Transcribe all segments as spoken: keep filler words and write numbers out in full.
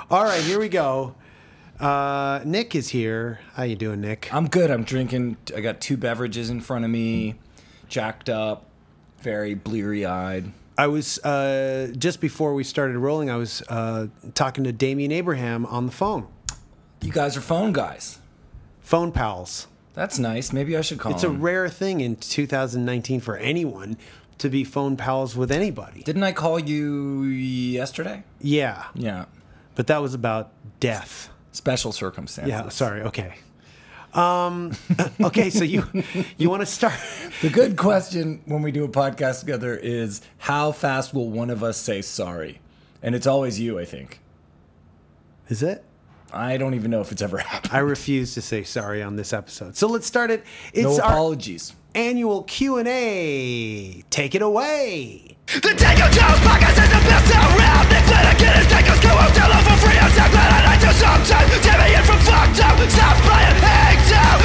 All right, here we go. Uh, Nick is here. How you doing, Nick? I'm good. I'm drinking. I got two beverages in front of me, jacked up, very bleary-eyed. I was, uh, just before we started rolling, I was uh, talking to Damian Abraham on the phone. You guys are phone guys. Phone pals. That's nice. Maybe I should call It's him. a rare thing in two thousand nineteen for anyone to be phone pals with anybody. Didn't I call you yesterday? Yeah, Yeah. but that was about death. Special circumstances. Yeah, sorry. Okay. Um, okay, so you you want to start? The good question when we do a podcast together is how fast will one of us say sorry? And it's always you, I think. Is it? I don't even know if it's ever happened. I refuse to say sorry on this episode. So let's start it. It's No our apologies. annual Q and A. Take it away. The Tango Jones podcast is the best around. Nick Flanagan is Tango's co-host. Hello for free. I'm Zach Glad I like to sometimes. Jimmy in from fucked up. Stop playing Hang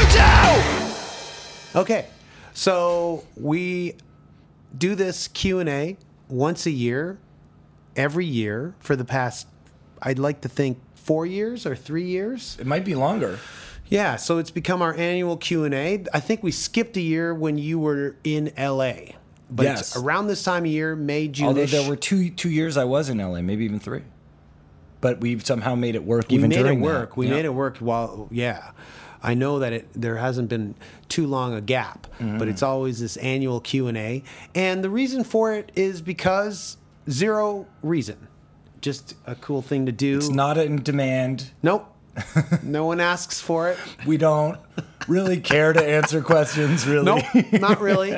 Down. Okay, so we do this Q and A once a year, every year for the past, I'd like to think, four years or three years. It might be longer. Yeah, so it's become our annual Q and A. I think we skipped a year when you were in L A. But Yes. it's around this time of year, May, June. Although there were two two years I was in L A, maybe even three. But we've somehow made it work we even made it during work. that. We Yeah. made it work while, yeah. I know that it there hasn't been too long a gap, Mm-hmm. but it's always this annual Q and A. And the reason for it is because zero reason. Just a cool thing to do. It's not in demand. Nope. No one asks for it. We don't really care to answer questions, really. Nope, not really.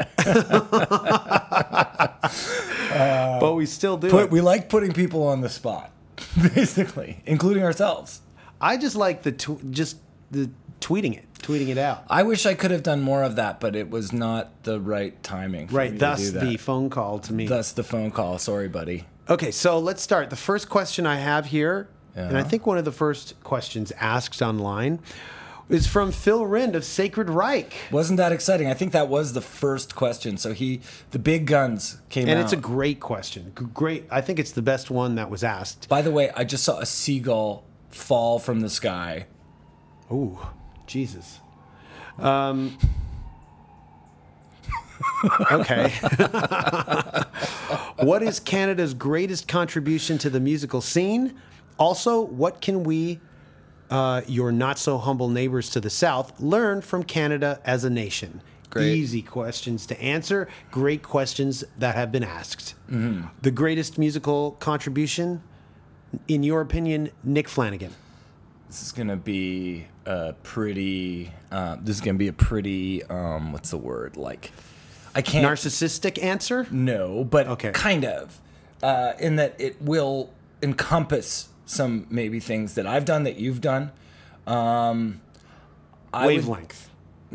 But we still do Put, it. we like putting people on the spot, basically, including ourselves. I just like the tw- just the tweeting it, tweeting it out. I wish I could have done more of that, but it was not the right timing for Right, me thus to do that. the phone call to me. Thus the phone call. Sorry, buddy. Okay, so let's start. The first question I have here, and I Yeah. think one of the first questions asked online, is from Phil Rind of Sacred Reich. Wasn't that exciting? I think that was the first question. So he, the big guns came And out. it's a great question. G- Great. I think it's the best one that was asked. By the way, I just saw a seagull fall from the sky. Ooh, Jesus. Um, okay. What is Canada's greatest contribution to the musical scene? Also, what can we, uh, your not-so-humble neighbors to the south, learn from Canada as a nation? Great. Easy questions to answer. Great questions that have been asked. The greatest musical contribution, in your opinion, Nick Flanagan. This is gonna be a pretty. Uh, this is gonna be a pretty. Um, what's the word? Like, I can't. Narcissistic answer? No, but Okay. kind of, uh, in that it will encompass some maybe things that I've done that you've done. Um, I would- Wavelength.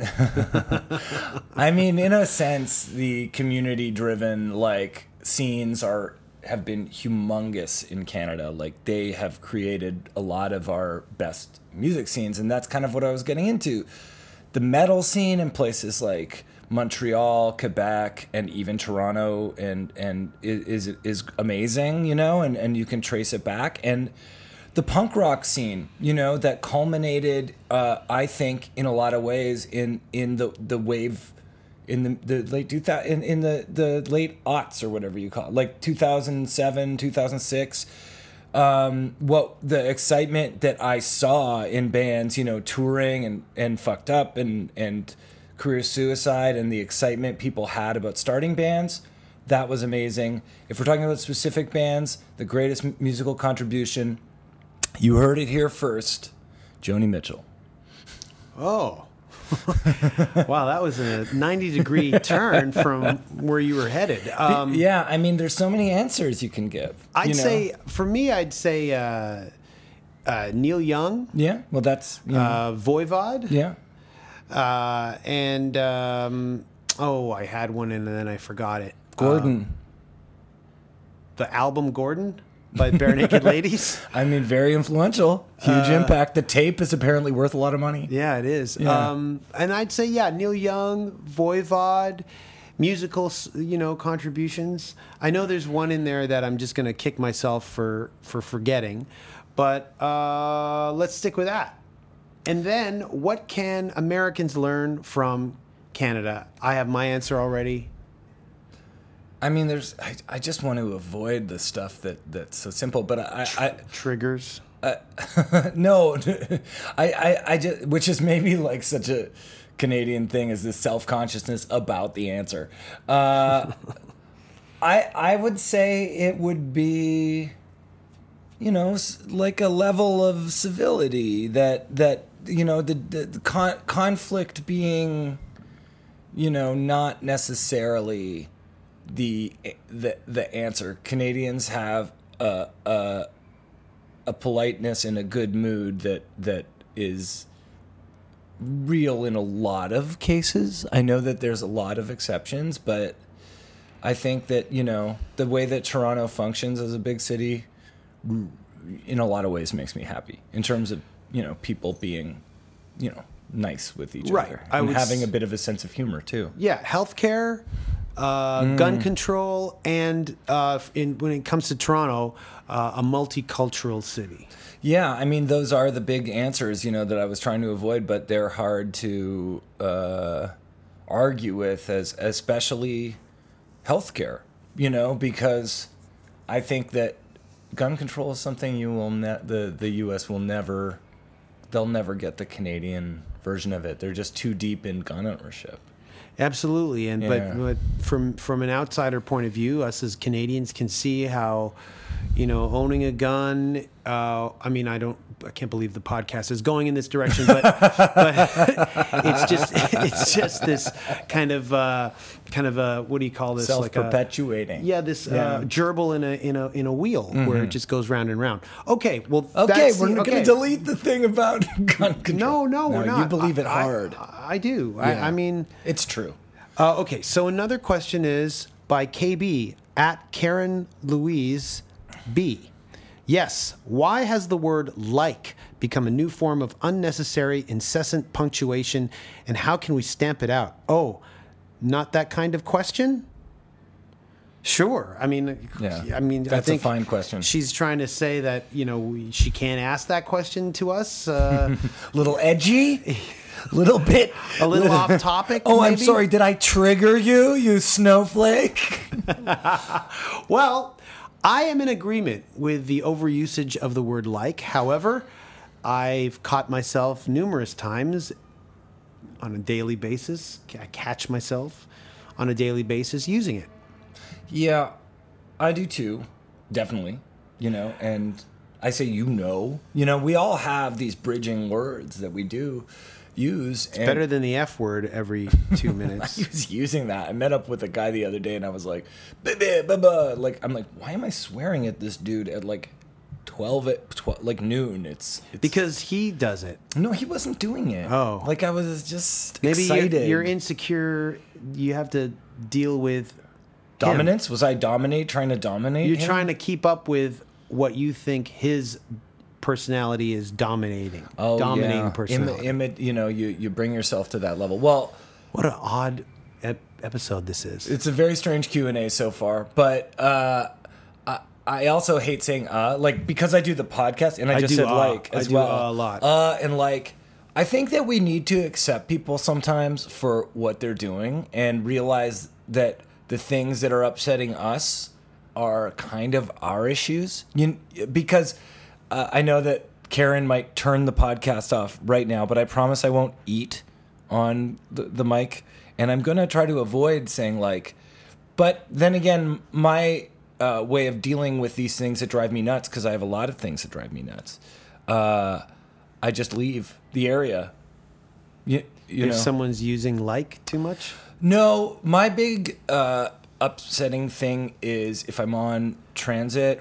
I mean, in a sense, the community-driven like scenes are have been humongous in Canada. Like they have created a lot of our best music scenes, and that's kind of what I was getting into. The metal scene in places like Montreal, Quebec, and even Toronto, and and is is, is amazing, you know, and and you can trace it back. And the punk rock scene, you know, that culminated, uh, I think, in a lot of ways, in in the the wave, in the, the late two thousand, in, in the the late aughts or whatever you call it, like two thousand seven, two thousand six. Um, what the excitement that I saw in bands, you know, touring and and fucked up and and career suicide, and the excitement people had about starting bands. That was amazing. If we're talking about specific bands, the greatest m- musical contribution, you heard it here first, Joni Mitchell. Oh. Wow, that was a ninety degree turn from where you were headed. Um, Yeah, I mean, there's so many answers you can give. I'd you know? say, for me, I'd say uh, uh, Neil Young, Yeah, well, that's, you know, uh, Voivod, yeah. uh, and, um, oh, I had one and then I forgot it. Gordon. Uh, the album Gordon by Bare Naked Ladies. I mean, very influential, huge impact. The tape is apparently worth a lot of money. Yeah, it is. Yeah. Um, and I'd say, yeah, Neil Young, Voivod, musical, s- you know, contributions. I know there's one in there that I'm just going to kick myself for for forgetting, but uh, let's stick with that. And then, what can Americans learn from Canada? I have my answer already. I mean, there's. I, I just want to avoid the stuff that that's so simple, but I. I Triggers. no, I, I, I just, which is maybe like such a Canadian thing, is this self-consciousness about the answer. Uh, I, I would say it would be, you know, s- like a level of civility that, that, you know, the, the, the con- conflict being, you know, not necessarily the, the, the answer. Canadians have a, a, a politeness and a good mood that that is real in a lot of cases. I know that there's a lot of exceptions, but I think that, you know, the way that Toronto functions as a big city in a lot of ways makes me happy in terms of, you know, people being, you know, nice with each Right. other I and would having s- a bit of a sense of humor too. Yeah, healthcare, uh, Mm. gun control, and uh, in, when it comes to Toronto, uh, a multicultural city. Yeah, I mean, those are the big answers, you know, that I was trying to avoid, but they're hard to uh, argue with, as especially healthcare, you know, because I think that gun control is something you will ne- the the U S will never, they'll never get the Canadian version of it. They're just too deep in gun ownership. Absolutely, and Yeah. but, but from from an outsider point of view, us as Canadians can see how, you know, owning a gun. Uh, I mean, I don't, I can't believe the podcast is going in this direction, but, but it's just it's just this kind of uh, kind of a, what do you call this? Like a- Self-perpetuating. yeah, this Yeah. Mm-hmm. Uh, gerbil in a in a in a wheel where it just goes round and round. Okay, well, Okay, that's we're the- going to okay. delete the thing about gun control. No, no, we're not. You believe it I- I- hard. I, do. Yeah. I, I mean. It's true. Uh, okay, so another question is by K B at Karen Louise B. Yes, why has the word like become a new form of unnecessary, incessant punctuation, and how can we stamp it out? Oh, not that kind of question? Sure. I mean, Yeah. I mean, I That's a think fine question. She's trying to say that, you know, we, she can't ask that question to us. Uh, Little edgy, little bit, a little off topic. Oh, I'm maybe? sorry. Did I trigger you, you snowflake? Well, I am in agreement with the overusage of the word like. However, I've caught myself numerous times on a daily basis. I catch myself on a daily basis using it. Yeah, I do too. Definitely. You know, and I say, you know, you know, we all have these bridging words that we do use. It's Better than the F word every two minutes. I was using that. I met up with a guy the other day and I was like, "Baby, baba." Like, I'm like, why am I swearing at this dude at like twelve at twelve, like noon? It's, it's Because he does it. no, he wasn't doing it. Oh. Like I was just Maybe excited. you're, you're insecure. You have to deal with him. Dominance? Was I dominate, trying to dominate You're him? trying to keep up with what you think his personality is dominating. oh, dominating yeah. personality. Im- imi- you know, you, you bring yourself to that level. Well, What an odd ep- episode this is. it's a very strange Q and A so far, but uh, I, I also hate saying uh, like, because I do the podcast and I, I just do, said uh, like I as do, well. uh, a lot. Uh, and like, I think that we need to accept people sometimes for what they're doing and realize that the things that are upsetting us are kind of our issues. You, because uh, I know that Karen might turn the podcast off right now, but I promise I won't eat on the, the mic. And I'm going to try to avoid saying like, but then again, my uh, way of dealing with these things that drive me nuts, because I have a lot of things that drive me nuts, uh, I just leave the area. You, you if know. someone's using like too much? No, my big uh, upsetting thing is if I'm on transit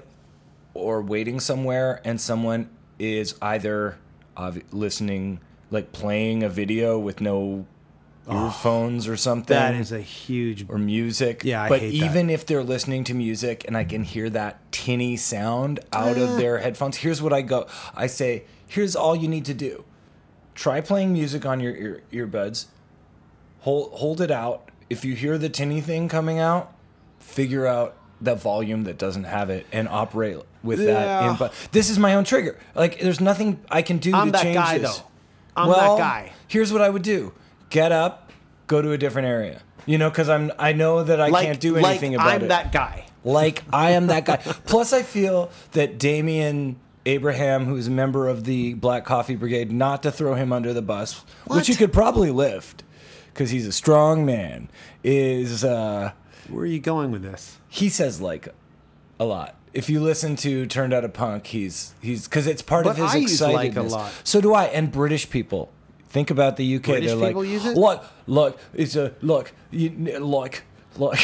or waiting somewhere and someone is either obvi- listening, like playing a video with no earphones or something. That is a huge. Or music. Yeah, I But hate that. even if they're listening to music and I can hear that tinny sound out Eh. of their headphones, here's what I go. I say, here's all you need to do. Try playing music on your ear, earbuds. Hold hold it out. if you hear the tinny thing coming out, figure out the volume that doesn't have it and operate with Yeah. that input. This is my own trigger. Like, there's nothing I can do I'm to that change guy, this. though. I'm well, that guy. Here's what I would do: get up, go to a different area. You know, because I'm I know that I Like, can't do like anything about I'm it. that guy. Like I am that guy. Plus, I feel that Damian Abraham, who's a member of the Black Coffee Brigade, not to throw him under the bus, What? which you could probably lift, because he's a strong man. Is uh, Where are you going with this? he says like a lot. If you listen to Turned Out a Punk, he's he's because it's part But of his I use excitedness. like a lot. So do I. And British people. Think about the U K. British They're people like, use it? look, look, it's a look, you, look, look.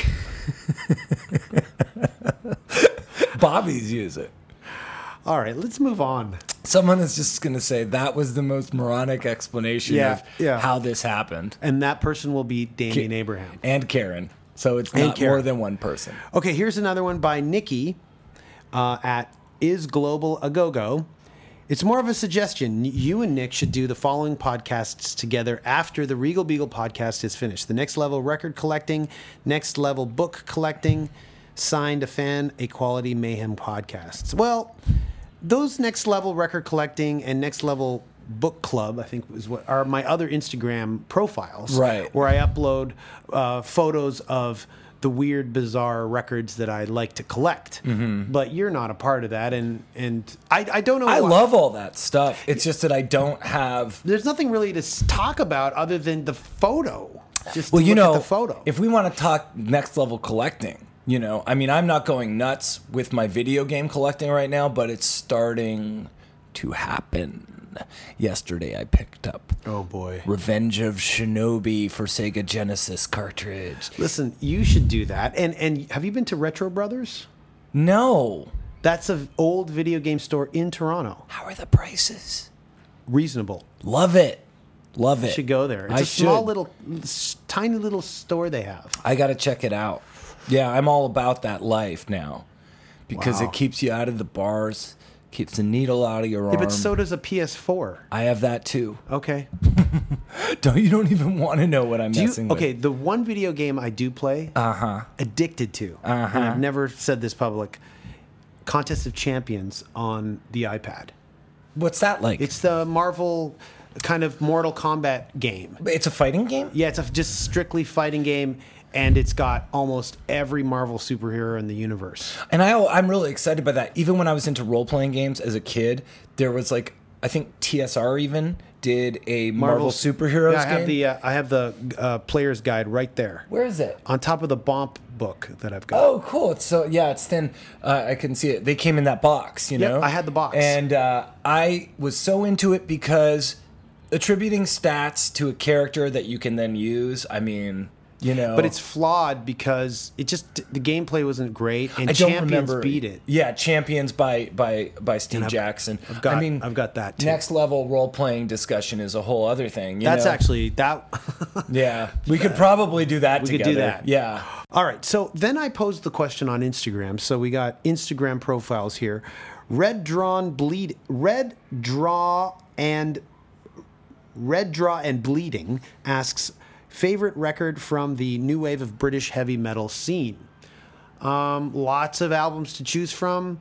Bobbies use it. All right, let's move on. Someone is just going to say that was the most moronic explanation Yeah, of yeah. how this happened. And that person will be Damian Abraham. And Karen. So it's And not Karen. more than one person. Okay, here's another one by Nikki uh, at Is Global a Go Go. It's more of a suggestion. You and Nick should do the following podcasts together after the Regal Beagle podcast is finished. The Next Level Record Collecting, Next Level Book Collecting, Signed a Fan, Equality Mayhem podcasts. Well, those Next Level Record Collecting and Next Level Book Club, I think, is what are my other Instagram profiles, Right. where I upload uh, photos of the weird, bizarre records that I like to collect. Mm-hmm. But you're not a part of that, and and I, I don't know. I why- love all that stuff. It's just that I don't have. There's nothing really to s- talk about other than the photo. Just Well, to you look know, at the photo. if we want to talk next level collecting, you know, I mean, I'm not going nuts with my video game collecting right now, but it's starting to happen. Yesterday, I picked up oh boy. Revenge of Shinobi for Sega Genesis cartridge. Listen, you should do that. And and have you been to Retro Brothers? No. That's an old video game store in Toronto. How are the prices? Reasonable. Love it. Love it. You should go there. It's I a small should. little, s- tiny little store they have. I got to check it out. Yeah, I'm all about that life now because Wow. it keeps you out of the bars, keeps the needle out of your arm. Yeah, but so does a P S four. I have that too. Okay. Don't you don't even want to know what I'm Do you, messing with. okay, the one video game I do play, Uh-huh. addicted to, Uh-huh. and I've never said this public, Contest of Champions on the iPad. What's that like? It's the Marvel kind of Mortal Kombat game. It's a fighting game? Yeah, it's a just strictly fighting game, and it's got almost every Marvel superhero in the universe. And I, I'm really excited by that. Even when I was into role-playing games as a kid, there was like, I think T S R even did a Marvel, superheroes Yeah, I have game. the uh, I have the uh, player's guide right there Where is it? on top of the Bomp book that I've got. Oh, cool. It's so, yeah, it's thin. Uh, I couldn't see it. They came in that box, you Yep, know? I had the box. And uh, I was so into it because attributing stats to a character that you can then use, I mean, you know. But it's flawed because it just the gameplay wasn't great, and I don't Champions remember. beat it. Yeah, Champions by by by Steve And I've- Jackson. I've got- I mean, I've got that, too. Next level role playing discussion is a whole other thing. You That's know? actually that. yeah. We could probably do that We could together. do that. Yeah. All right. So then I posed the question on Instagram. So we got Instagram profiles here. Red Drawn Bleed Red Draw and Red Draw and Bleeding asks favorite record from the new wave of British heavy metal scene. Um, lots of albums to choose from.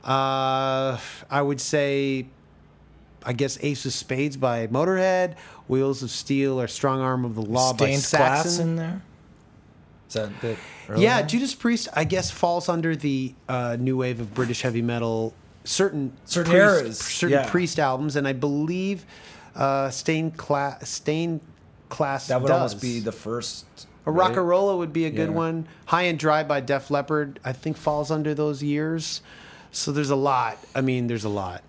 Uh, I would say, I guess Ace of Spades by Motorhead, Wheels of Steel or Strong Arm of the Law by Stained Saxon. Glass in there? Is that a bit early? Yeah, Judas Priest, I guess, falls under the uh, new wave of British heavy metal. Certain Certain priest, eras, certain yeah. Priest albums, and I believe uh, Stained Class, Stained Class That would does. almost be the first. A right? Rockarola would be a good Yeah. one. High and Dry by Def Leppard, I think, falls under those years. So there's a lot. I mean, there's a lot.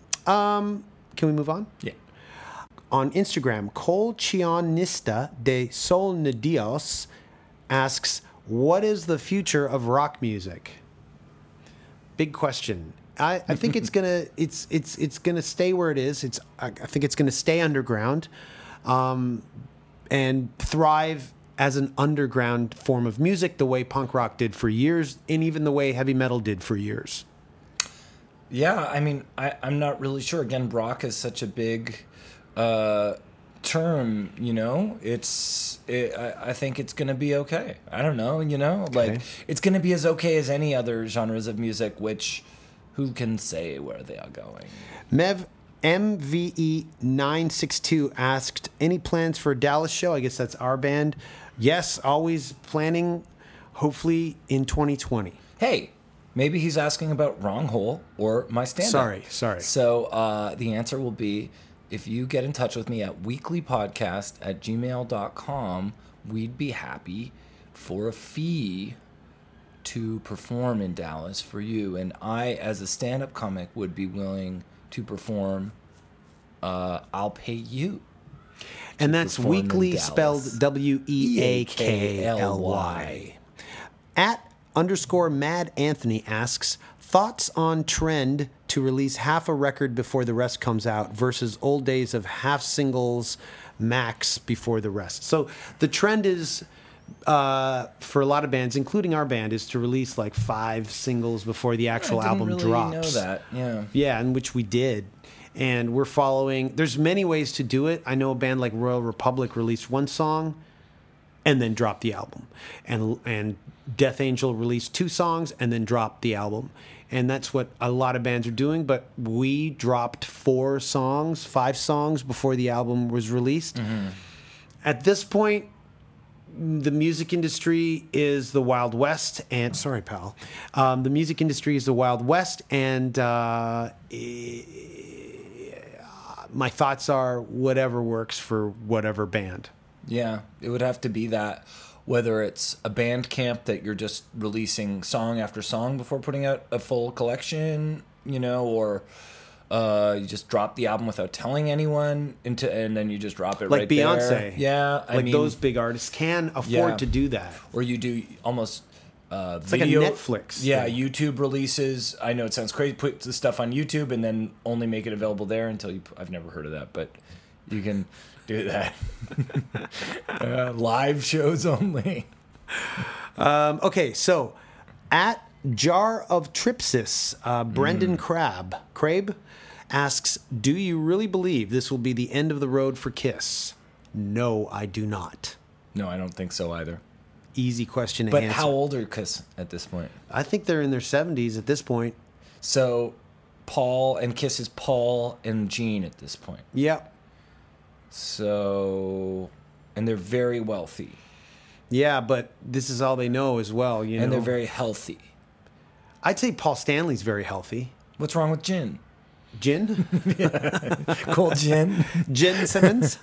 Um, can we move on? Yeah. On Instagram, Colchionista de Sol Nedios asks, what is the future of rock music? Big question. I, I think it's gonna it's it's it's gonna stay where it is. It's I, I think it's gonna stay underground, um, and thrive as an underground form of music, the way punk rock did for years, and even the way heavy metal did for years. Yeah, I mean, I, I'm not really sure. Again, Brock is such a big uh, term, you know, it's it, I, I think it's gonna be okay. I don't know, you know, like Okay. it's gonna be as okay as any other genres of music, which who can say where they are going? Mev M V E nine six two asked, any plans for a Dallas show? I guess that's our band. Yes, always planning, hopefully in twenty twenty. Hey, maybe he's asking about Wrong Hole or my stand-up. Sorry, sorry. So uh, the answer will be, if you get in touch with me at weeklypodcast at gmail dot com, we'd be happy for a fee to perform in Dallas for you. And I, as a stand-up comic, would be willing to perform. Uh, I'll pay you. And that's perform in weekly Dallas. spelled W E A K L Y. At underscore Mad Anthony asks, thoughts on trend to release half a record before the rest comes out versus old days of half singles max before the rest. So the trend is, uh, for a lot of bands, including our band, is to release like five singles before the actual I didn't album really drops. know that, yeah. Yeah, in which we did. And we're following, there's many ways to do it. I know a band like Royal Republic released one song and then dropped the album. And and Death Angel released two songs and then dropped the album. And that's what a lot of bands are doing. But we dropped four songs, five songs before the album was released. Mm-hmm. At this point, the music industry is the Wild West, and sorry, pal. Um, the music industry is the Wild West, and uh, eh, my thoughts are whatever works for whatever band. Yeah, it would have to be that, whether it's a band camp that you're just releasing song after song before putting out a full collection, you know, or uh, you just drop the album without telling anyone, into, and then you just drop it Like right Beyonce. there. Yeah, I like mean, those big artists can afford Yeah. to do that. or you do almost uh, It's like a video, Netflix Yeah, thing. YouTube releases. I know it sounds crazy. Put the stuff on YouTube and then only make it available there until you. I've never heard of that, but you can do that. uh, live shows only. Um, okay, so at Jar of Tripsis, uh, Brendan Crab, Crabe asks, do you really believe this will be the end of the road for Kiss? No, I do not. No, I don't think so either. Easy question to But answer. how old are Kiss at this point? I think they're in their seventies at this point. So Paul and Kiss is Paul and Gene at this point. Yep. So, and they're very wealthy. Yeah, but this is all they know as well. You know, And they're very healthy. I'd say Paul Stanley's very healthy. What's wrong with gin? Gin, Cold gin? Gin Simmons.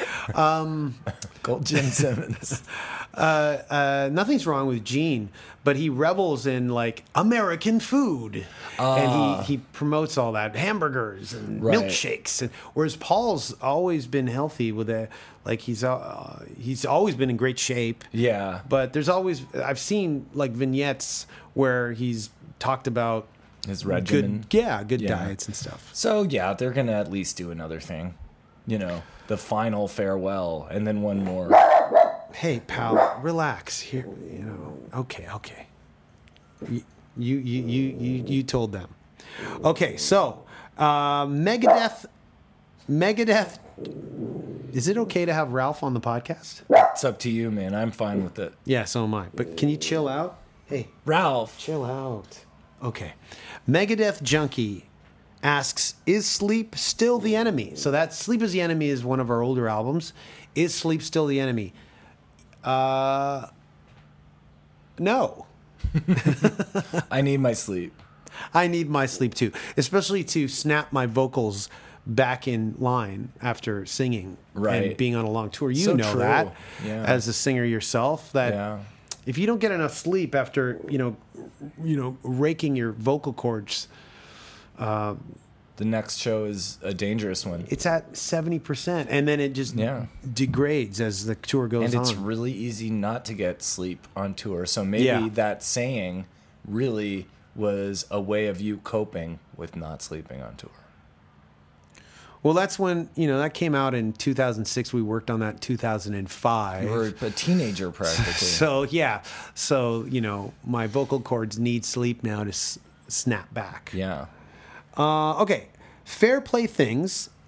Cold gin Simmons. Uh, uh, nothing's wrong with Gene, but he revels in like American food, and he, he promotes all that hamburgers and Right. milkshakes. And whereas Paul's always been healthy with a like he's uh, he's always been in great shape. Yeah. But there's always I've seen like vignettes where he's talked about His regimen. good yeah good Yeah. diets and stuff. So, yeah, they're going to at least do another thing. You know, the final farewell and then one more. Hey, pal, relax. Here, you know. Okay, okay. You, you, you, you, you, you told them. Okay, so uh, Megadeth. Megadeth. Is it okay to have Ralph on the podcast? It's up to you, man. I'm fine with it. Yeah, so am I. But can you chill out? Hey, Ralph. chill out. Okay. Megadeth Junkie asks, is Sleep still the enemy? So that Sleep is the Enemy is one of our older albums. Is Sleep still the enemy? Uh, no. I need my sleep. I need my sleep too, especially to snap my vocals back in line after singing and Right. being on a long tour. You So know true. that Yeah. as a singer yourself, that Yeah. if you don't get enough sleep after, you know, you know, raking your vocal cords, The next show is a dangerous one. it's at seventy percent and then it just Yeah. degrades as the tour goes And it's on. really easy not to get sleep on tour. So maybe Yeah. that saying really was a way of you coping with not sleeping on tour. Well, that's when, you know, that came out in two thousand six. We worked on that in two thousand five. You were a teenager practically. So, yeah. So, you know, my vocal cords need sleep now to s- snap back. Yeah. Uh, okay. Fair Play Things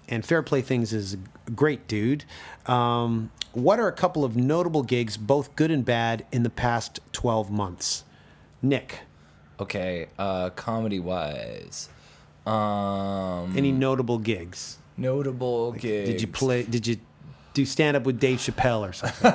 and Fair Play Things is a great dude. Um, what are a couple of notable gigs, both good and bad, in the past twelve months? Nick, Okay, uh, comedy-wise, um, any notable gigs? notable gigs. Did you play? Did you do stand up with Dave Chappelle or something?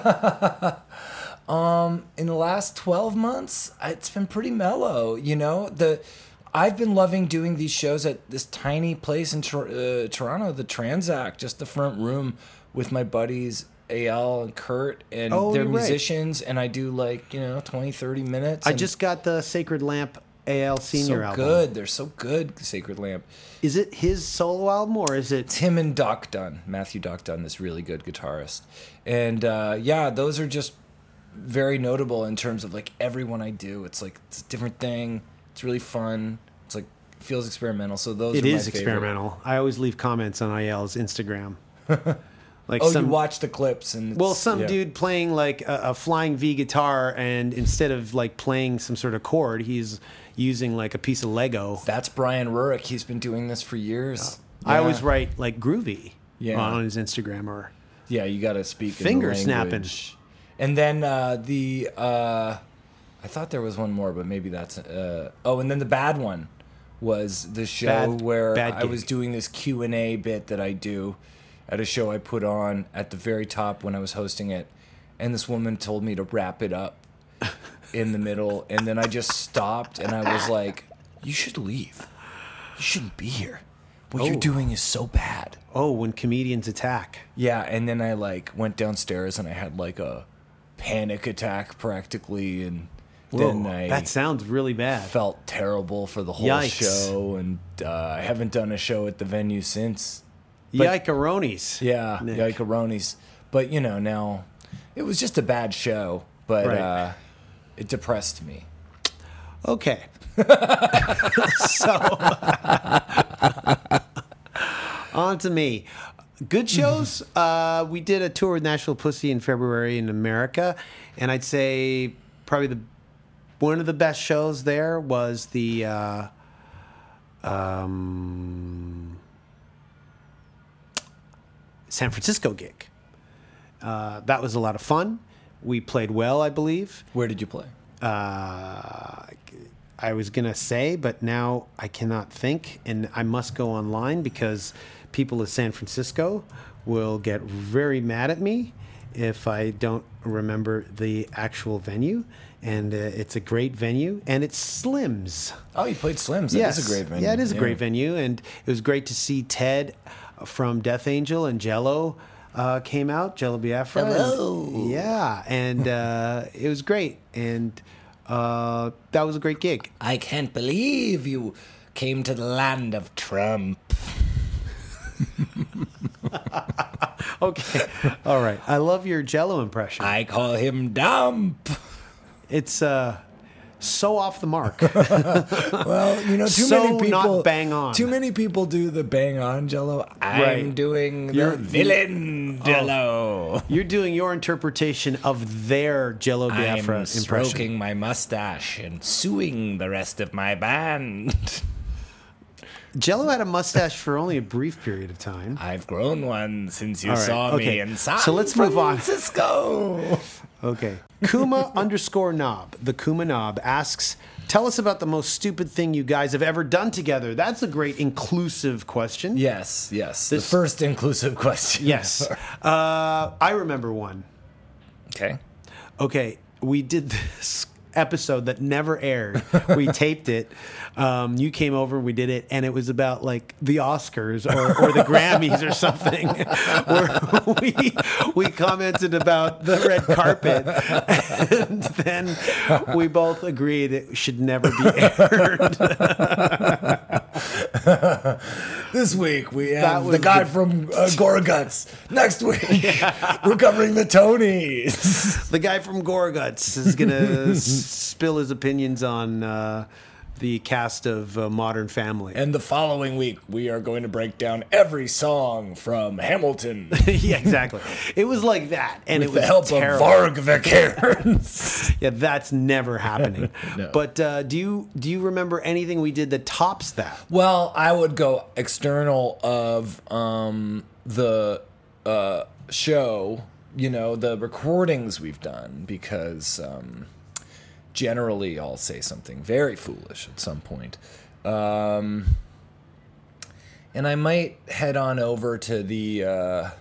In the last twelve months, it's been pretty mellow. You know, the I've been loving doing these shows at this tiny place in Tor- uh, Toronto, the Transact, just the front room with my buddies A L and Kurt, and Oh, they're you're right. musicians, and I do like, you know, twenty, thirty minutes. I and just got the Sacred Lamp A L Senior so album. good. They're so good, Sacred Lamp. Is it his solo album or is it? It's him and Doc Dunn, Matthew Doc Dunn, this really good guitarist. And uh, yeah, those are just very notable in terms of like everyone I do. It's like it's a different thing. It's really fun. It's like feels experimental. So those It are is my favorite. experimental. I always leave comments on I L's Instagram. Like Oh, some, you watch the clips and it's- well, some yeah. dude playing like a, a flying V guitar, and instead of like playing some sort of chord, he's using like a piece of Lego. That's Brian Rurik. He's been doing this for years. I Yeah. always write like groovy Yeah. on his Instagram or Yeah, you got to speak Finger in the snapping. language. And then uh, the uh, I thought there was one more, but maybe that's uh, oh, and then the bad one was the show Bad- where bad I gig. was doing this Q and A bit that I do at a show I put on at the very top when I was hosting it, and this woman told me to wrap it up in the middle, and then I just stopped and I was like, "You should leave. You shouldn't be here. What you're Oh. doing is so bad." oh, when comedians attack. Yeah, and then I like went downstairs and I had like a panic attack practically, and then Whoa, I that sounds really bad. felt terrible for the whole Yikes. show, and uh, I haven't done a show at the venue since. But- Yike-a-ronies. Yeah, Nick. yike-a-ronies. But you know, now it was just a bad show, but Right. uh, it depressed me. Okay. So, on to me. Good shows. Uh, we did a tour with Nashville Pussy in February in America, and I'd say probably the one of the best shows there was the uh, um, San Francisco gig. Uh, that was a lot of fun. We played well, I believe. Where did you play? Uh, I was going to say, but now I cannot think, and I must go online because people of San Francisco will get very mad at me if I don't remember the actual venue. And uh, it's a great venue, and it's Slim's. Oh, you played Slim's. That Yes. is a great venue. Yeah, it is a great venue, and it was great to see Ted from Death Angel and Jello uh, came out, Jello Biafra. Hello. Yeah, and uh, it was great, and uh, that was a great gig. I can't believe you came to the land of Trump. Okay, all right. I love your Jello impression. I call him Dump. It's uh, so off the mark. Well, you know, too So many people not bang on. Too many people do the bang on Jello. I'm Right. doing the You're- villain Jello. You're doing your interpretation of their Jello Biafra I'm impression. stroking my mustache and suing the rest of my band. Jello had a mustache for only a brief period of time. I've grown one since you All right, saw okay. me in San So let's move on. Francisco. Okay. Kuma underscore knob, the Kuma knob asks, tell us about the most stupid thing you guys have ever done together. That's a great inclusive question. Yes, yes. This- the first inclusive question. Yes. Uh, I remember one. Okay. Okay. We did this episode that never aired. We taped it. Um, you came over, we did it, and it was about like the Oscars or, or the Grammys or something. Where we we commented about the red carpet, and then we both agreed it should never be aired. This week we That have was the guy the- from uh, Goreguts. Next week we're covering the Tonys. The guy from Goreguts is gonna s- spill his opinions on uh, the cast of uh, Modern Family. And the following week, we are going to break down every song from Hamilton yeah, exactly. It was like that, and with it the was help terrible. of Varg Vikernes. Yeah, that's never happening. No. But uh, do you do you remember anything we did that tops that? Well, I would go external of um, the uh, show, you know, the recordings we've done, because um, generally I'll say something very foolish at some point. Um, and I might head on over to the uh,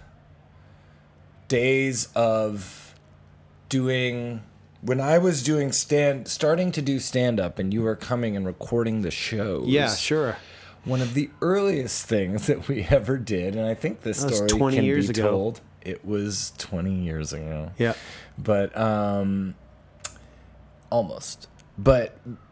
days of doing... When I was doing stand, starting to do stand-up, and you were coming and recording the shows. Yeah, sure. One of the earliest things that we ever did, and I think this That was story twenty can years be ago. told. It was twenty years ago. Yeah. But um, almost. But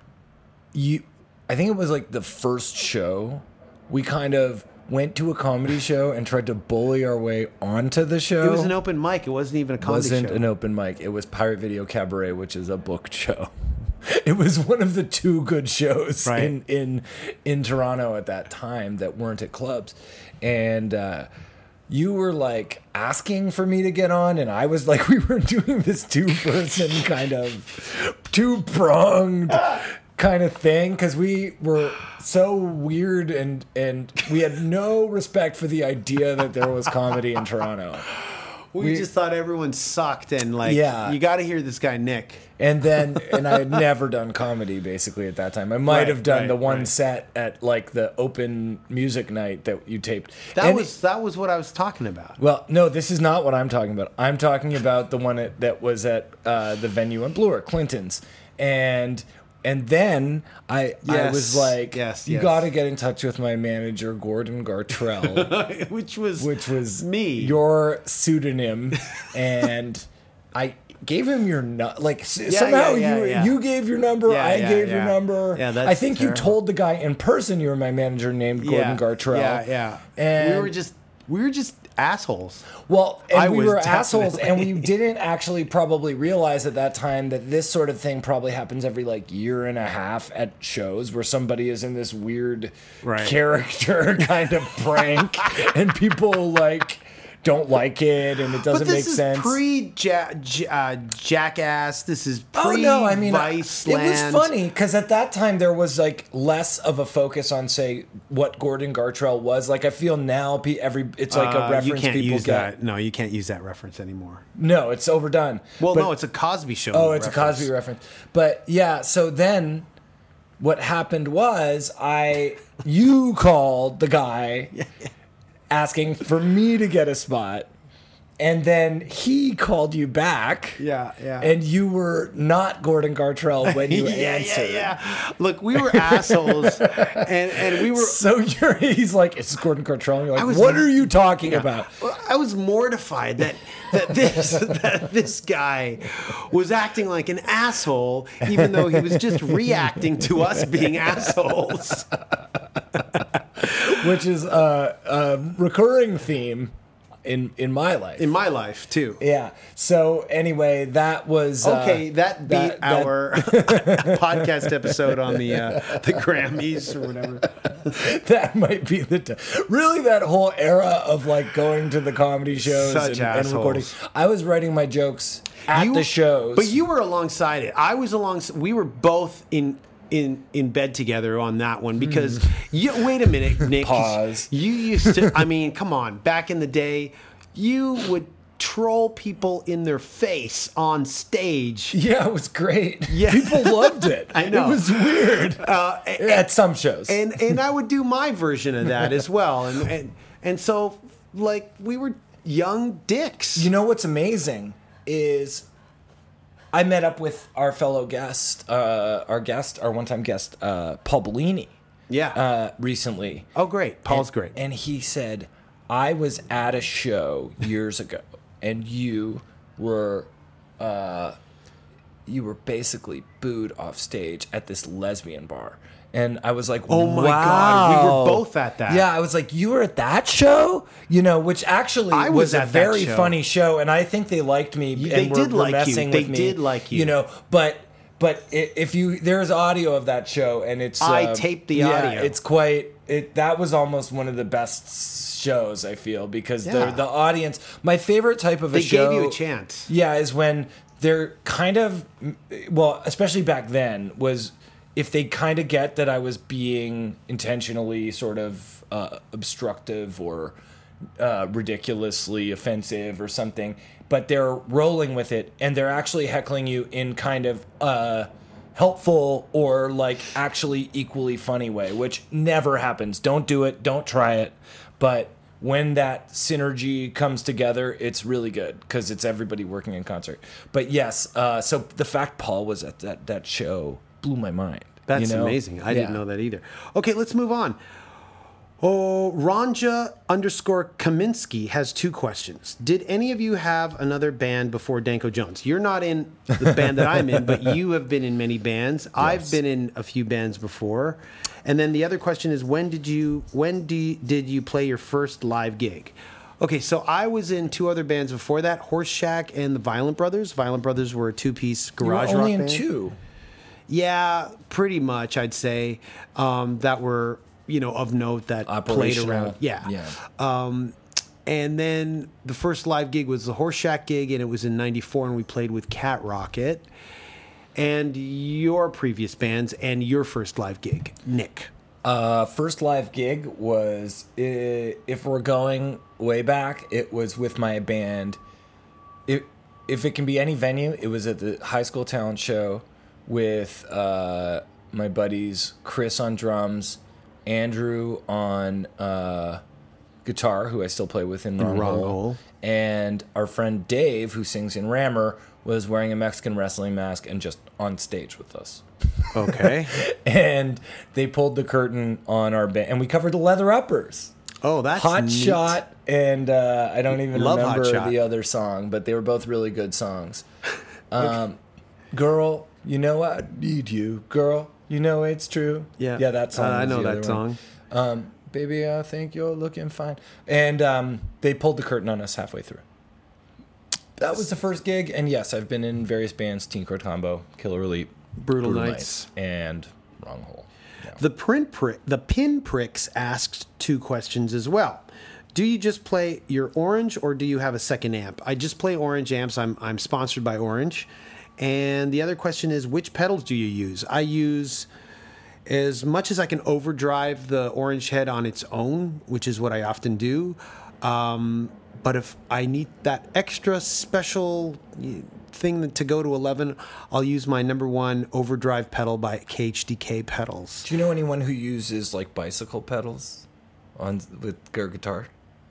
you, I think it was like the first show. We kind of went to a comedy show and tried to bully our way onto the show. It was an open mic. It wasn't even a comedy wasn't show. an open mic. It was Pirate Video Cabaret, which is a booked show. It was one of the two good shows Right. in, in in Toronto at that time that weren't at clubs. And uh, you were like asking for me to get on, and I was like, we were doing this two-person kind of two-pronged kind of thing, because we were so weird, and and we had no respect for the idea that there was comedy in Toronto. We, We- just thought everyone sucked, and like, Yeah. you got to hear this guy Nick. And then, and I had never done comedy basically at that time. I might Right, have done right, the one right. set at like the open music night that you taped. That And was that was what I was talking about. Well, no, this is not what I'm talking about. I'm talking about the one at, that was at uh, the venue in Bloor, Clinton's, and and then I I was Yes, like, yes, you yes. got to get in touch with my manager Gordon Gartrell, which was which was me. your pseudonym, and I gave him your nu- like s- somehow yeah, you yeah. you gave your number, Yeah, I yeah, gave yeah. your number. Yeah, that's I think terrible. you told the guy in person you were my manager named Gordon yeah, Gartrell. Yeah, yeah. And we were just we were just assholes. Well, and I we was were assholes, and we definitely- didn't actually probably realize at that time that this sort of thing probably happens every like year and a half at shows where somebody is in this weird Right. character kind of prank, and people like don't like it, and it doesn't But make this is sense. pre ja- J- uh, Jackass. This is pre Oh no! I mean, Vice it was Land. funny because at that time there was like less of a focus on say what Gordon Gartrell was. Like I feel now, pe- every it's like Uh, a reference you can't people use get. that. No, you can't use that reference anymore. No, it's overdone. Well, But- no, it's a Cosby Show. Oh, it's reference. a Cosby reference. But yeah, so then what happened was I you called the guy asking for me to get a spot. And then he called you back. Yeah, yeah. And you were not Gordon Gartrell when you yeah, answered. yeah, yeah. Look, we were assholes, and and we were. So you're, he's like, it's Gordon Gartrell. And you're I like, was- what are you talking about? I was mortified that that this that this guy was acting like an asshole, even though he was just reacting to us being assholes. Which is a, a recurring theme in in my life. In my life too. Yeah. So anyway, that was uh, Okay, that beat that- that- our podcast episode on the uh, the Grammys or whatever. that might be the t- really that whole era of like going to the comedy shows Such and, and assholes. recording. I was writing my jokes at You- the shows, But you were alongside it. I was along. We were both in in in bed together on that one because you. Wait a minute, Nick. Pause. You used to. I mean, come on. Back in the day, you would troll people in their face on stage. yeah, it was great. Yeah. People loved it. I know. It was weird Uh, at some shows. and and I would do my version of that as well. And and and so like we were young dicks. You know what's amazing is I met up with our fellow guest, uh, our guest, our one-time guest, uh, Paul Bellini, Yeah. uh, recently. oh, great. Paul's and, great. And he said, I was at a show years ago, and you were, uh, you were basically booed off stage at this lesbian bar. And I was like, Oh my wow. God, we were both at that. Yeah, I was like, you were at that show? You know, which actually I was, was a at that very show. funny show, and I think they liked me. They and were, did were like you. messing They with me, did like you. You know, but but i- if you there's audio of that show, and it's I uh, taped the yeah, audio. It's quite it. That was almost one of the best shows, I feel, because Yeah. the the audience. My favorite type of a They show. gave you a chance. Yeah, is when they're kind of, well, especially back then, was if they kind of get that I was being intentionally sort of uh, obstructive or uh, ridiculously offensive or something, but they're rolling with it and they're actually heckling you in kind of uh, helpful or like actually equally funny way, which never happens. Don't do it. Don't try it. But when that synergy comes together, it's really good because it's everybody working in concert. But yes, uh, so the fact Paul was at that, that show blew my mind. That's you know? amazing. I Yeah. didn't know that either. Okay, let's move on. Oh, Ranja underscore Kaminsky has two questions. Did any of you have another band before Danko Jones? You're not in the band that I'm in, but you have been in many bands. I've been in a few bands before. And then the other question is, when did you when do you, did you play your first live gig? Okay, so I was in two other bands before that, Horse Shack and the Violent Brothers. Violent Brothers were a two-piece You were garage only rock in band. two. Yeah, pretty much, I'd say, um, that were, you know, of note that played Operational. around. Yeah. Yeah. Um, and then the first live gig was the Horse Shack gig, and it was in ninety-four, and we played with Cat Rocket. And your previous bands and your first live gig, Nick. Uh, first live gig was, uh, if we're going way back, it was with my band. It, if it can be any venue, it was at the high school talent show with uh, my buddies Chris on drums, Andrew on uh, guitar, who I still play with in Wrong, Wrong Hole, Hole. and our friend Dave, who sings in Rammer, was wearing a Mexican wrestling mask and just on stage with us. Okay. And they pulled the curtain on our band, and we covered the Leather Uppers. Oh, that's Hot neat. Shot, and uh, I don't even Love Hot remember Shot. the other song, but they were both really good songs. Um, Girl, you know I need you. Girl, you know it's true. Yeah. yeah, that song. Uh, I was know the that other one. song. Um, Baby, I think you're looking fine. And um, they pulled the curtain on us halfway through. That was the first gig, and yes, I've been in various bands: Teen Chord Combo, Killer Elite, Brutal Nights. and Wrong Hole. Yeah. The print prick, the pin pricks asked two questions as well. Do you just play your Orange, or do you have a second amp? I just play Orange amps. I'm I'm sponsored by Orange. And the other question is, which pedals do you use? I use as much as I can overdrive the Orange head on its own, which is what I often do. Um, but if I need that extra special thing to go to eleven, I'll use my number one overdrive pedal by K H D K Pedals. Do you know anyone who uses like bicycle pedals on with their guitar?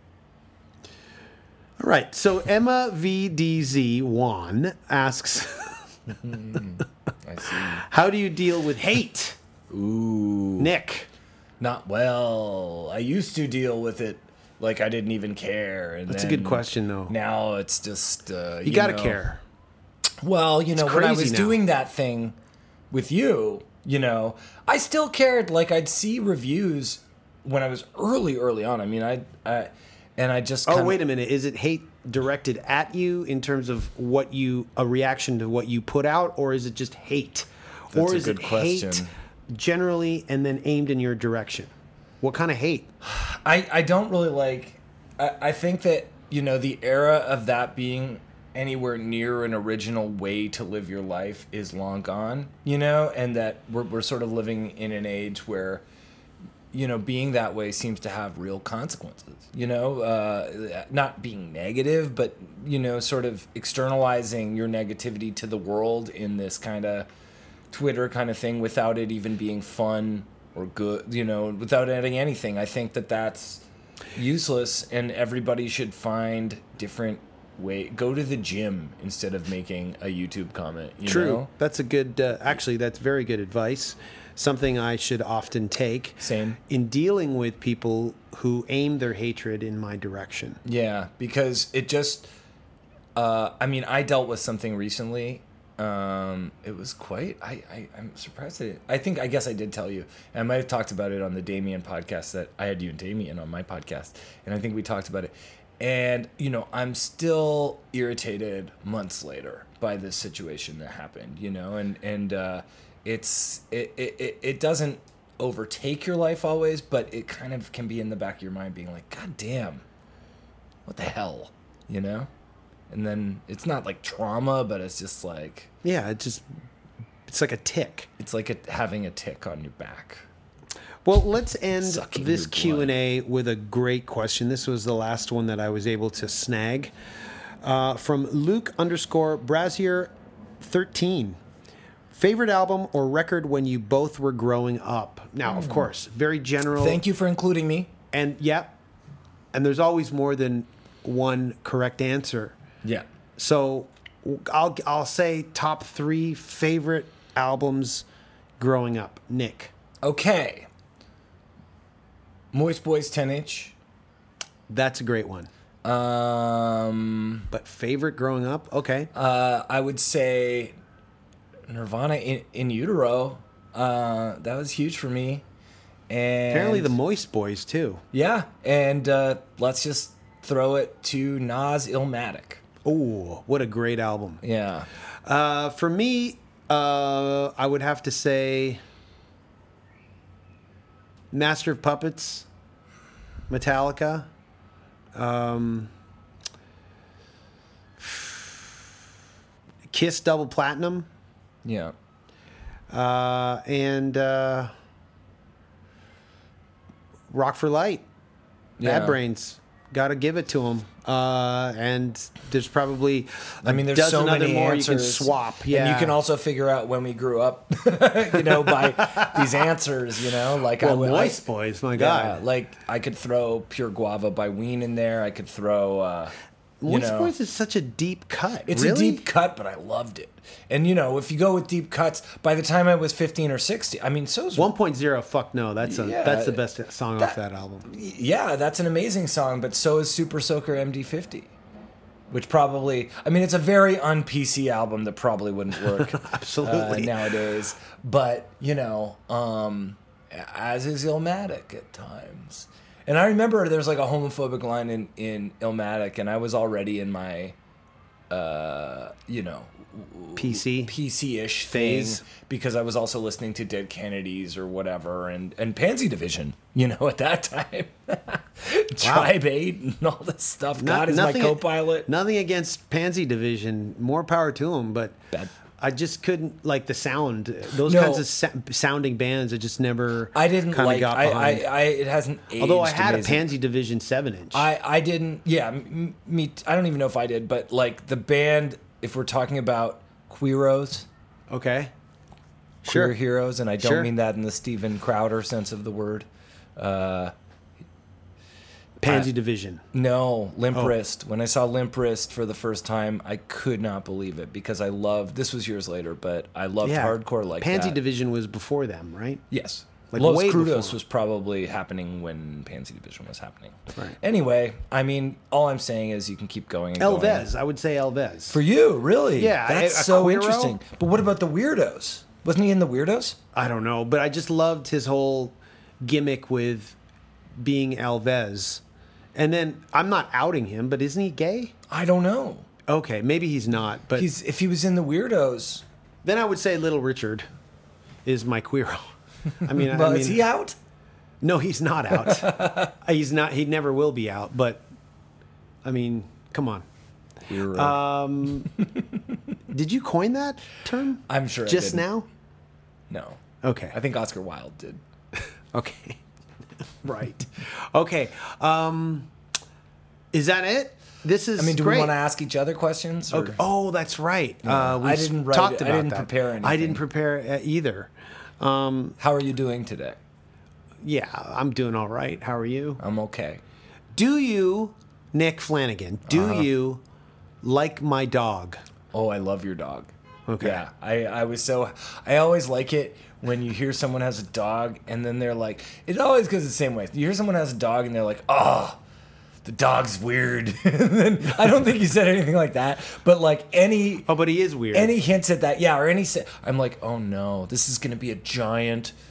All right. So Emma V D Z one asks, I see. how do you deal with hate? Ooh, Nick. not well. I used to deal with it like I didn't even care. And That's a then good question, though. Now it's just uh, You, got to know- care. Well, you know, when I crazy was now. doing that thing with you, you know, I still cared. Like I'd see reviews when I was early, early on. I mean, I, I and I just Oh, kinda, wait a minute. Is it hate directed at you in terms of what you, a reaction to what you put out, or is it just hate? That's or a is good it hate question. generally and then aimed in your direction? What kind of hate? I, I don't really like. I, I think that you know the era of that being anywhere near an original way to live your life is long gone. You know, and that we're we're sort of living in an age where, you know, being that way seems to have real consequences. You know, uh, not being negative, but you know, sort of externalizing your negativity to the world in this kind of Twitter kind of thing without it even being fun or good, you know, without adding anything. I think that that's useless, and everybody should find different way. Go to the gym instead of making a YouTube comment. You True. know? That's a good, uh, actually, that's very good advice. Something I should often take. Same. In dealing with people who aim their hatred in my direction. Yeah, because it just. Uh, I mean, I dealt with something recently. Um, it was quite. I, I I'm surprised. That it, I think. I guess I did tell you. And I might have talked about it on the Damien podcast that I had you and Damien on my podcast, and I think we talked about it. And, you know, I'm still irritated months later by this situation that happened, you know, and, and uh, it's, it, it, it doesn't overtake your life always, but it kind of can be in the back of your mind being like, God damn, what the hell, you know? And then it's not like trauma, but it's just like... Yeah, it just... It's like a tick. It's like a, having a tick on your back. Well, let's end Sucking this your Q and A with a great question. This was the last one that I was able to snag. Uh, from Luke underscore Brazier thirteen. Favorite album or record when you both were growing up? Now, of course, very general. Thank you for including me. And, yeah, and there's always more than one correct answer. Yeah. So I'll, I'll say top three favorite albums growing up. Nick. Okay. Moist Boys ten inch. That's a great one. Um, But favorite growing up? Okay. uh, I would say Nirvana in, in Utero. Uh, that was huge for me. And Apparently the Moist Boys, too. yeah, and uh, let's just throw it to Nas Illmatic. Oh, what a great album. Yeah. Uh, for me, uh, I would have to say Master of Puppets, Metallica. Um, Kiss Double Platinum. Yeah. Uh, and uh, Rock for Light. Yeah. Bad Brains. Got to give it to them. Uh, and there's probably a I mean, there's dozen so other many more answers. you can swap. Yeah. And you can also figure out when we grew up, you know, by these answers, you know, like I well, would. Moist I, Boys, my yeah, God. like I could throw Pure Guava by Ween in there. I could throw, uh, you Moist know. Boys is such a deep cut. It's really? a deep cut, but I loved it. And, you know, if you go with deep cuts, by the time I was fifteen or sixteen, I mean, so's... one point oh, fuck no. That's a Yeah, that's the best song off that- that album. Yeah, that's an amazing song, but so is Super Soaker M D fifty. Which probably... I mean, it's a very un-P C album that probably wouldn't work Absolutely. uh, nowadays. But, you know, um, as is Illmatic at times. And I remember there's like a homophobic line in, in Illmatic, and I was already in my, uh, you know... P C. P C-ish Phase. phase because I was also listening to Dead Kennedys or whatever and, and Pansy Division, you know, at that time. Tribe eight and all this stuff. Not- God is my nothing- co-pilot. Nothing against Pansy Division. More power to them, but Bad. I just couldn't like the sound. Those No. kinds of sa- sounding bands. I just never. I didn't kinda like, got I, I, behind. I, it hasn't aged Although I had amazing. a Pansy Division seven inch. I, I didn't, yeah, m- me, I don't even know if I did, but like the band, if we're talking about Queeros, okay. Queer Sure. heroes, and I don't Sure. mean that in the Steven Crowder sense of the word. Uh, Pansy I- Division. No, Limp Oh. Wrist. When I saw Limp Wrist for the first time, I could not believe it because I loved. This was years later, but I loved Yeah. hardcore like Pansy that. Division was before them, right? Yes, Like Los way Crudos before. was probably happening when Pansy Division was happening. Right. Anyway, I mean, all I'm saying is you can keep going. And going. Elvez. I would say Elvez. For you, really? Yeah, that's a- a so Queero? interesting. But what about the Weirdos? Wasn't he in the Weirdos? I don't know, but I just loved his whole gimmick with being Elvez. And then I'm not outing him, but isn't he gay? I don't know. Okay, maybe he's not, but He's if he was in the Weirdos. then I would say Little Richard is my queero. I mean, Well, I mean, is he out? no, he's not out. he's not. He never will be out. But I mean, come on. Weirdo. Um, did you coin that term? I'm sure I Just didn't. now. No. Okay. I think Oscar Wilde did. Okay. Right. Okay. Um, is that it? This is I mean, do great. we want to ask each other questions? Or? Okay. Oh, that's right. Uh, we I didn't s- write talked it. I about didn't that. prepare I anything. didn't prepare uh, either. Um, How are you doing today? yeah, I'm doing all right. How are you? I'm okay. Do you, Nick Flanagan, do Uh-huh. you like my dog? Oh, I love your dog. Okay. Yeah, I, I was so... I always like it when you hear someone has a dog and then they're like... It always goes the same way. You hear someone has a dog and they're like, oh, the dog's weird. And then, I don't think you said anything like that, but like any... Oh, but he is weird. Any hints at that, yeah, or any... se- I'm like, oh no, this is going to be a giant...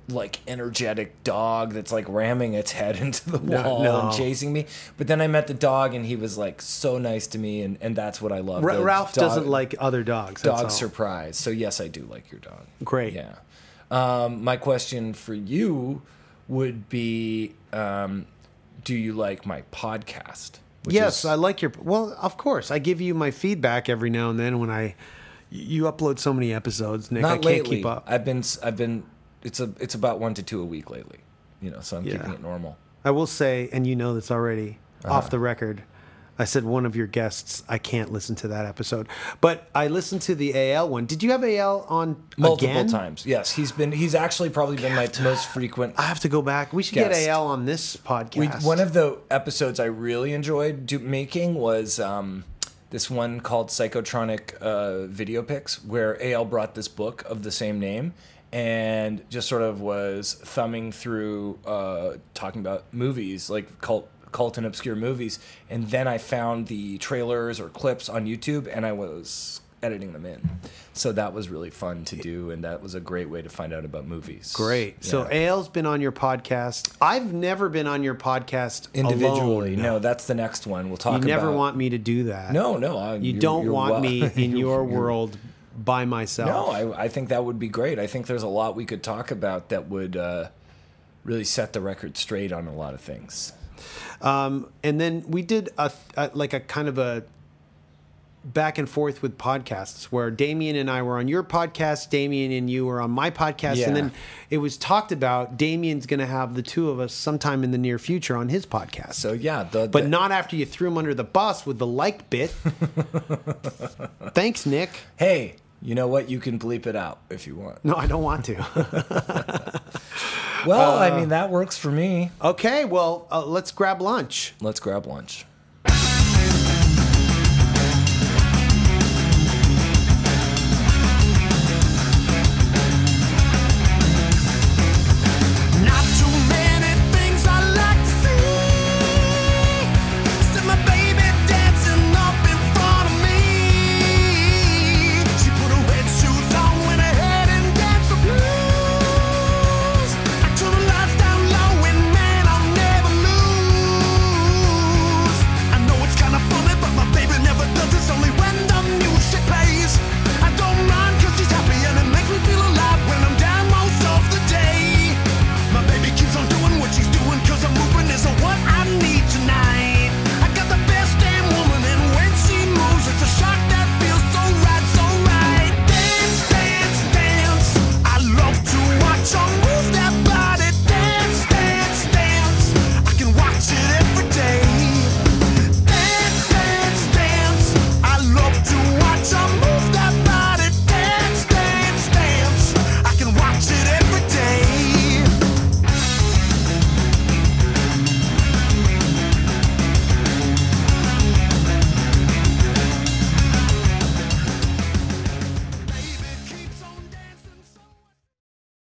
like energetic dog that's like ramming its head into the No, wall no. and chasing me. But then I met the dog and he was like so nice to me, and, and that's what I love. Ra- The Ralph dog- doesn't like other dogs. That's dog all. surprise. So yes, I do like your dog. Great. Yeah. Um, my question for you would be, um, do you like my podcast? Which Yes, is- I like your. Well, of course, I give you my feedback every now and then when I. You upload so many episodes, Nick. not I can't lately. keep up. I've been I've been it's a it's about one to two a week lately. You know, so I'm Yeah. keeping it normal. I will say, and you know this already, Uh-huh. off the record. I said one of your guests. I can't listen to that episode, but I listened to the A L one. Did you have A L on Multiple again? times. Yes, he's been he's actually probably been my most frequent. I have to go back. We should get Guest. A L on this podcast. We, one of the episodes I really enjoyed do, making was um, this one called Psychotronic uh, Video Pics, where A L brought this book of the same name and just sort of was thumbing through, uh, talking about movies, like cult, cult and obscure movies. And then I found the trailers or clips on YouTube, and I was editing them in. So that was really fun to do, and that was a great way to find out about movies. Great. So Yeah. A L's been on your podcast. I've never been on your podcast Individually, alone. no, that's the next one. We'll talk You about. never want me to do that. No, no. I, You you're- don't you're want wel- me in your you're- world by myself. No, I, I think that would be great. I think there's a lot we could talk about that would uh, really set the record straight on a lot of things. Um, and then we did a, a like a kind of a back and forth with podcasts where Damien and I were on your podcast, Damien and you were on my podcast, Yeah. and then it was talked about Damien's going to have the two of us sometime in the near future on his podcast. So yeah, the, but the- not after you threw him under the bus with the like bit. Thanks, Nick. hey, you know what? You can bleep it out if you want. No, I don't want to. Well, Uh, I mean that works for me. Okay, well, uh, let's grab lunch. Let's grab lunch.